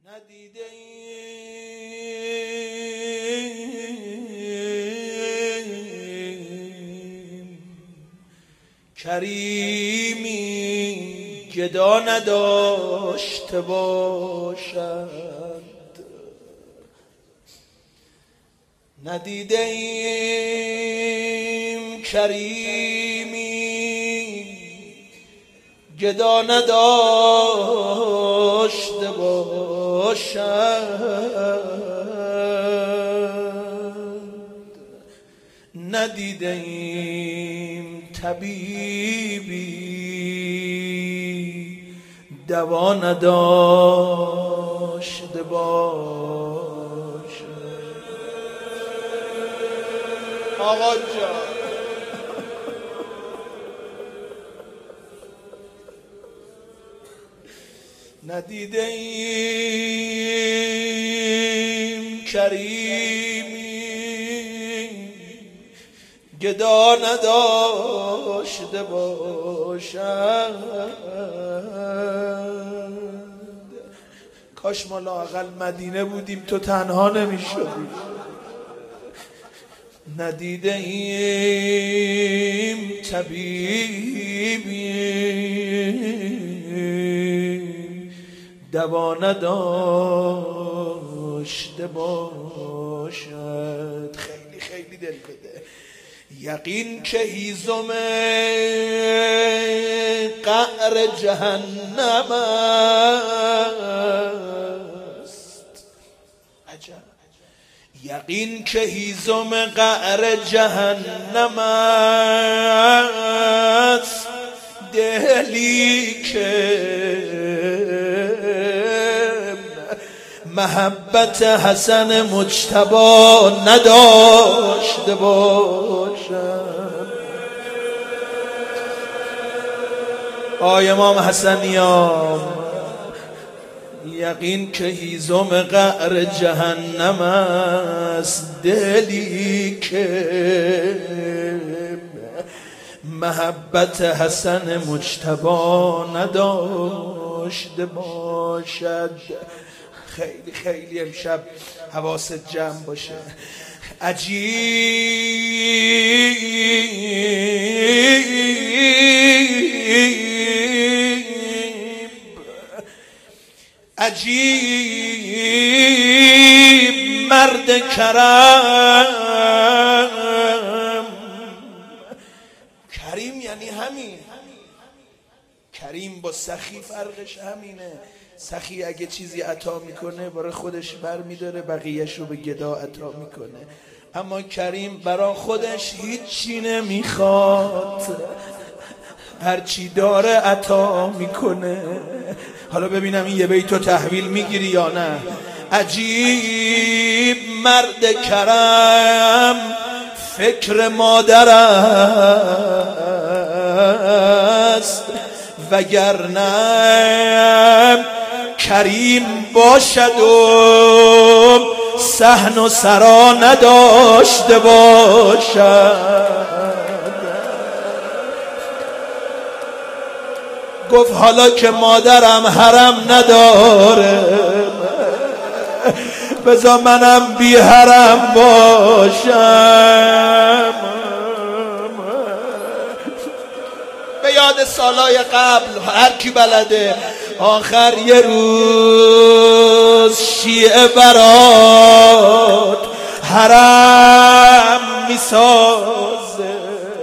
ندیده کریمی گدا نداشته باشد، ندیده ایم کریمی گدا نداشته باشد، ندیده ایم طبیبی دوا نداشته باشد. آقا جان ندیده ایم کریمی گدا نداشته باشد، کاش ما لااقل مدینه بودیم تو تنها نمیشدی. ندیده ایم طبیبی دوا نداشته باشد. خیلی خیلی دل بده. یقین که هیزم قعر جهنم است، عجب. یقین که هیزم قعر جهنم است، دلی که محبت حسن مجتبی نداشته باشد. آی امام حسنیام، یقین که هیزم قعر جهنم است، دلی که محبت حسن مجتبی نداشته باشد. خیلی خیلی امشب حواست جمع باشه. عجیب مرد کرم. کریم یعنی همین. کریم با سخی فرقش همینه. سخی اگه چیزی عطا میکنه برای خودش بر میداره، بقیهش رو به گدا عطا میکنه. اما کریم برای خودش هیچی نمیخواد، هرچی داره عطا میکنه. حالا ببینم این یه بیتو تحویل میگیری یا نه. عجیب مرد کرم فکر مادر است، وگرنه کریم باشد و صحن و سرا نداشته باشد. گفت حالا که مادرم حرم نداره، بذار منم بی حرم باشم. به یاد سالای قبل هر کی بلده، آخر یه روز شیعه برات حرم میسازه،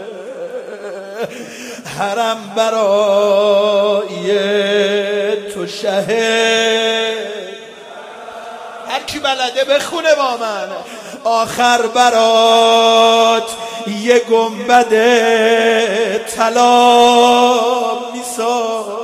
حرم برای تو شهد. هر کی بلده بخونه با من. آخر برات یه گنبد طلا میسازه.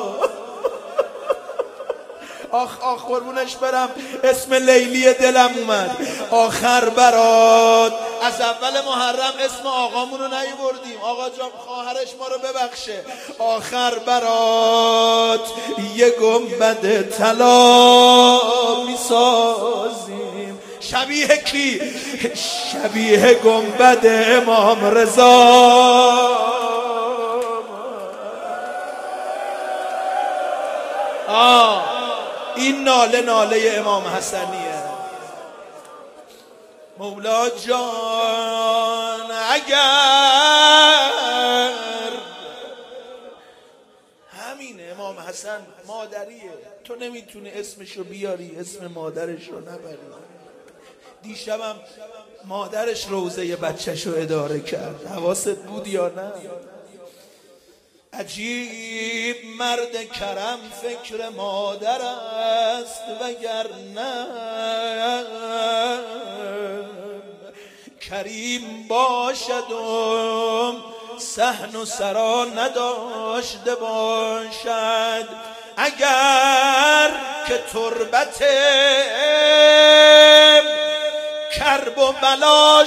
آخ آخ قربونش برم، اسم لیلی دلم اومد. آخر برات از اول محرم اسم آقامونو نیوردیم، آقا جان خواهرش ما رو ببخشه. آخر برات یه گنبد طلا میسازیم. شبیه کی؟ شبیه گنبد امام رضا. این ناله ناله امام حسنیه. مولا جان اگر همینه، امام حسن مادریه، تو نمیتونی اسمشو بیاری اسم مادرش رو نبری. دیشبم مادرش روزه بچه‌شو اداره کرد، حواست بود یا نه؟ عجیب مرد کرم فکر مادر است، وگرنه کریم باشد و صحن و سرا نداشته باشد. اگر که تربت کرب و بلا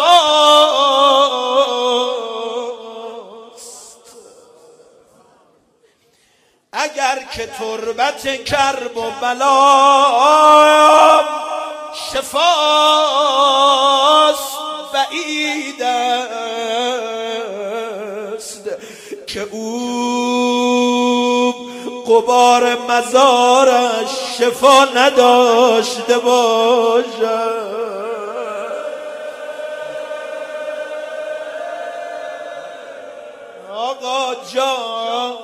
شفاست، اگر که تربت کرب و بلا شفاست، بعید است که او غبار مزارش شفا نداشته باشد. آقا جان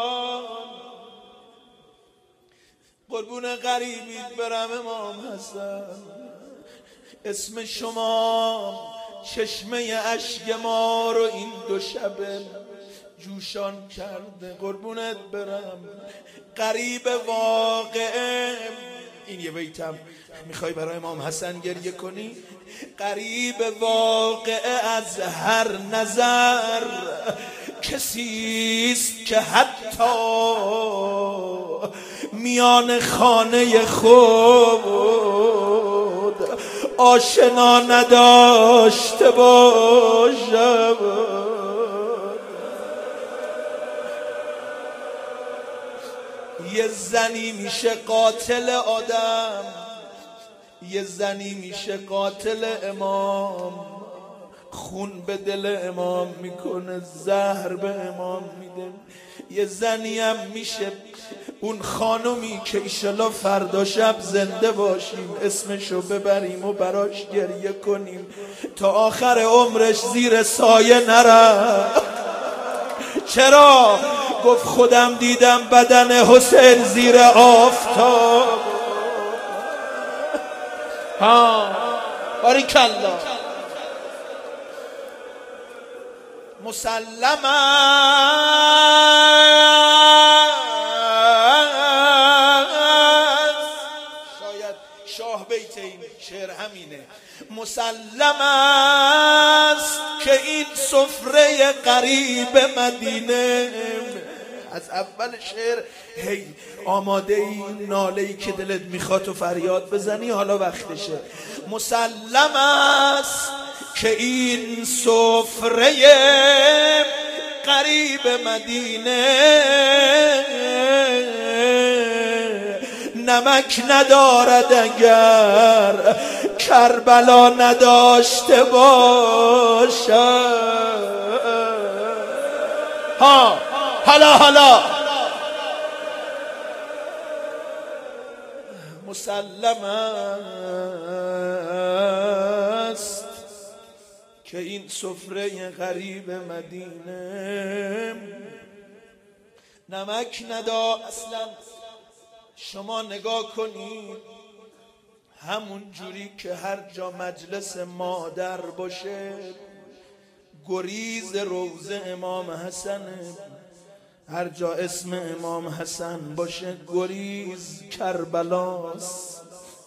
قربون غریبیت برم امام حسن، اسم شما چشمه اشک ما رو این دو شبه جوشان کرده. قربونت برم، غریب واقعه. این یه بیتم میخوای برای امام حسن گریه کنی؟ غریب واقعه از هر نظر کسیست که حتی میان خانه خود آشنا نداشته باشم. یه زنی میشه قاتل آدم، یه زنی میشه قاتل امام، خون به دل امام میکنه، زهر به امام میده. یه زنی هم میشه اون خانومی که ایشالا فردا شب زنده باشیم اسمشو ببریم و براش گریه کنیم تا آخر عمرش زیر سایه نره. چرا؟ گفت خودم دیدم بدن حسین زیر آفتاب. باریکالله. مسلم شاید شاه بیت این شعر همینه. مسلم است که این سفره غریب مدینه. از اول شعر هی آماده ای ناله‌ای که دلت میخواد و فریاد بزنی، حالا وقتشه. مسلم است که این سفره غریب مدینه نمک ندارد اگر کربلا نداشته باشد. حالا مسلم است که این سفره غریب مدینه نمک ندارد. اصلا شما نگاه کنید، همون جوری که هر جا مجلس مادر باشه گریز روضه امام حسنه، هر جا اسم امام حسن باشه گریز کربلاست.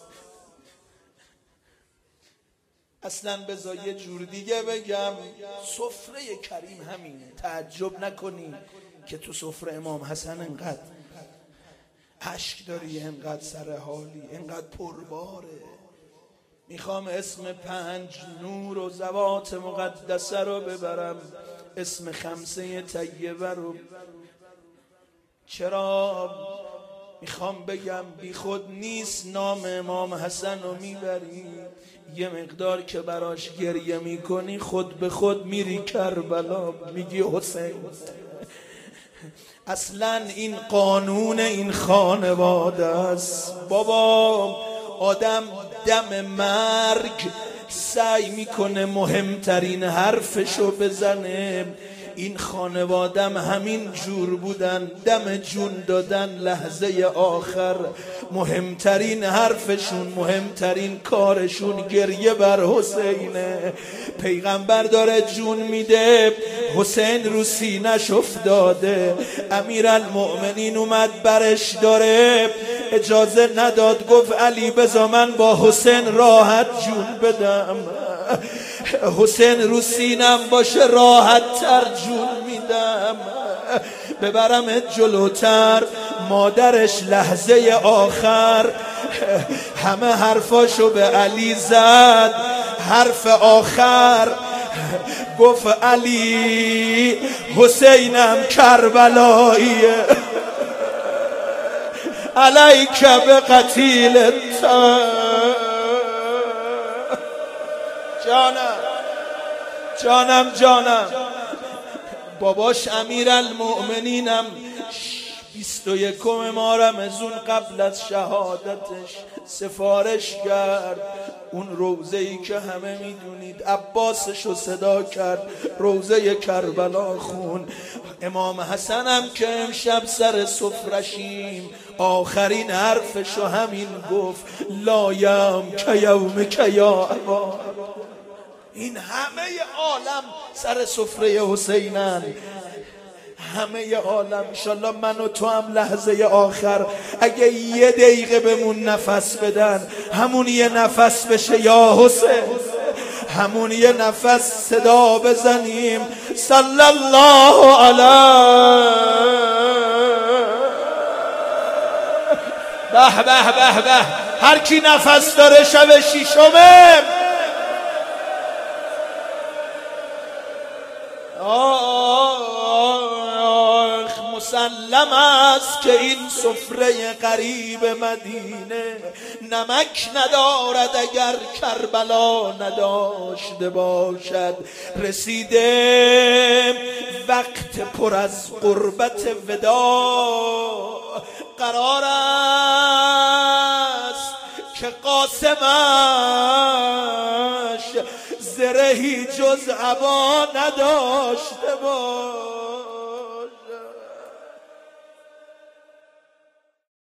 اصلا بذار یه جور دیگه بگم، سفره کریم همینه. تعجب نکنی که تو سفره امام حسن انقدر اشک داری، انقدر سر حالی، انقدر پرباره. میخوام اسم 5 نور و ذوات مقدسه رو ببرم، اسم 5 طیبه رو. چرا؟ میخوام بگم بی خود نیست نام امام حسن رو میبری، یه مقدار که براش گریه میکنی خود به خود میری کربلا، میگی حسین اصلا این قانون این خانواده است. بابا آدم دم مرگ سعی میکنه مهمترین حرفشو بزنه. این خانوادم همین جور بودن، دم جون دادن لحظه آخر مهمترین حرفشون، مهمترین کارشون گریه بر حسینه. پیغمبر داره جون میده، حسین رو سینه‌ش افتاده، امیرالمؤمنین اومد برش داره، اجازه نداد، گفت علی بذار من با حسین راحت جون بدم. حسین رو سینم باشه راحت تر جون میدم، ببرم جلوتر. مادرش لحظه آخر همه حرفاشو به علی زد. حرف آخر گفت علی حسینم کربلاییه، علیک به قتیل جانم. باباش امیرالمؤمنینم 21 محرم از اون قبل از شهادتش سفارش کرد. اون روضه‌ای که همه میدونید، عباسشو صدا کرد، روضه کربلا خون. امام حسنم که امشب سر سفرشیم آخرین حرفشو همین گفت، لایم که یوم که یا ابا. این همه عالم سر سفره حسینن، همه عالم. انشالله من و تو هم لحظه آخر اگه یه دقیقه بمون نفس بدن، همون یه نفس بشه یا حسین، همون یه نفس صدا بزنیم صلی الله علیه. به به به به، هر کی نفس داره شب شیشمه. مسلم است که این سفره غریب مدینه نمک ندارد اگر کربلا نداشته باشد. رسیده وقت پر از قربت وداع، قرار است که قاسمش زرهی جز عبا نداشته باش.